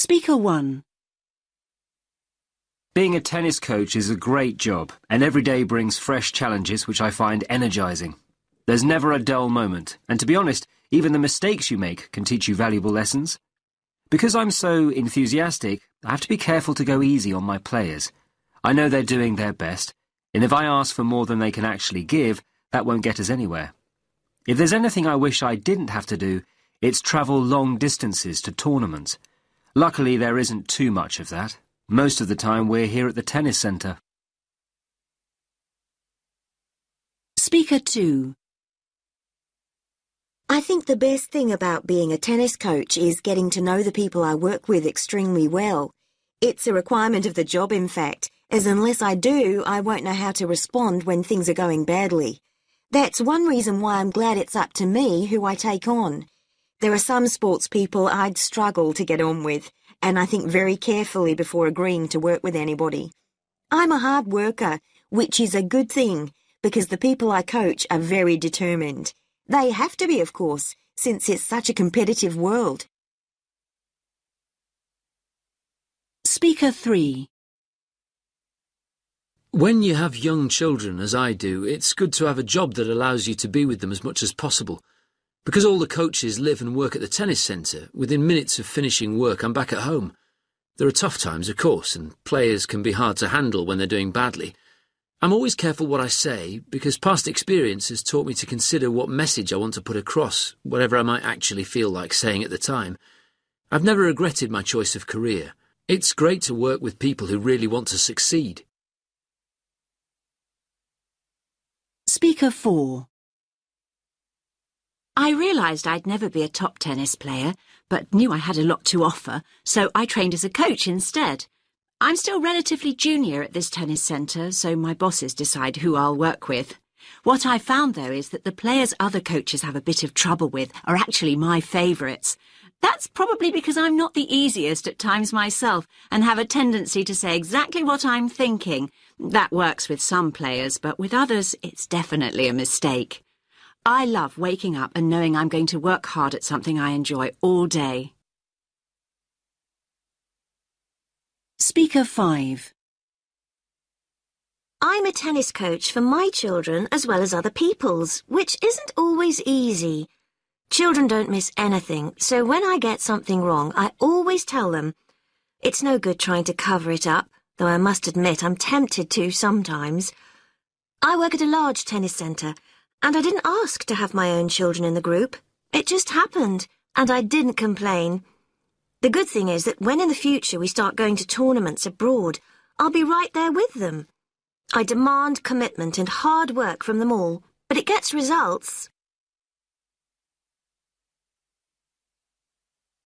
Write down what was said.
Speaker 1. Being a tennis coach is a great job, and every day brings fresh challenges which I find energising. There's never a dull moment, and to be honest, even the mistakes you make can teach you valuable lessons. Because I'm so enthusiastic, I have to be careful to go easy on my players. I know they're doing their best, and if I ask for more than they can actually give, that won't get us anywhere. If there's anything I wish I didn't have to do, it's travel long distances to tournaments. Luckily, there isn't too much of that. Most of the time we're here at the tennis centre. Speaker 2. I think the best thing about being a tennis coach is getting to know the people I work with extremely well. It's a requirement of the job, in fact, as unless I do, I won't know how to respond when things are going badly. That's one reason why I'm glad it's up to me who I take on. There are some sports people I'd struggle to get on with, and I think very carefully before agreeing to work with anybody. I'm a hard worker, which is a good thing, because the people I coach are very determined. They have to be, of course, since it's such a competitive world. Speaker 3. When you have young children, as I do, it's good to have a job that allows you to be with them as much as possible. Because all the coaches live and work at the tennis centre, within minutes of finishing work I'm back at home. There are tough times, of course, and players can be hard to handle when they're doing badly. I'm always careful what I say, because past experience has taught me to consider what message I want to put across, whatever I might actually feel like saying at the time. I've never regretted my choice of career. It's great to work with people who really want to succeed. Speaker 4. I realised I'd never be a top tennis player, but knew I had a lot to offer, so I trained as a coach instead. I'm still relatively junior at this tennis centre, so my bosses decide who I'll work with. What I found, though, is that the players other coaches have a bit of trouble with are actually my favourites. That's probably because I'm not the easiest at times myself and have a tendency to say exactly what I'm thinking. That works with some players, but with others, it's definitely a mistake. I love waking up and knowing I'm going to work hard at something I enjoy all day. Speaker 5. I'm a tennis coach for my children as well as other people's, which isn't always easy. Children don't miss anything, so when I get something wrong, I always tell them. It's no good trying to cover it up, though I must admit I'm tempted to sometimes. I work at a large tennis centre, and I didn't ask to have my own children in the group. It just happened, and I didn't complain. The good thing is that when in the future we start going to tournaments abroad, I'll be right there with them. I demand commitment and hard work from them all, but it gets results.